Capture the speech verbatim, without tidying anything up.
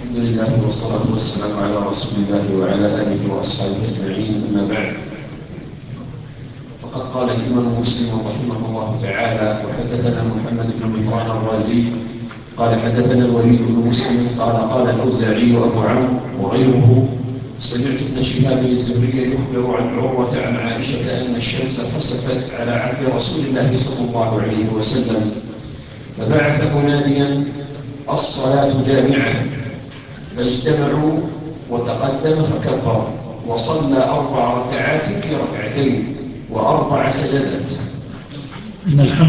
الحمد لله والصلاة والسلام على رسول الله وعلى آله وأصحابه أجمعين، أما بعد. فقد قال الإمام مسلم رحمه الله تعالى: وحدثنا محمد بن مهران الرازي قال حدثنا الوليد بن مسلم قال قال الأوزاعي أبو عمرو وغيره: سمعت ابن شهاب الزهري يخبر عن عروة عن عائشة أن الشمس خسفت على عهد رسول الله صلى الله عليه وسلم، فبعث مناديا: الصلاة جامعة، فاجتمعوا وتقدم فكبر وصلى أربع ركعات في ركعتين وأربع سجدات.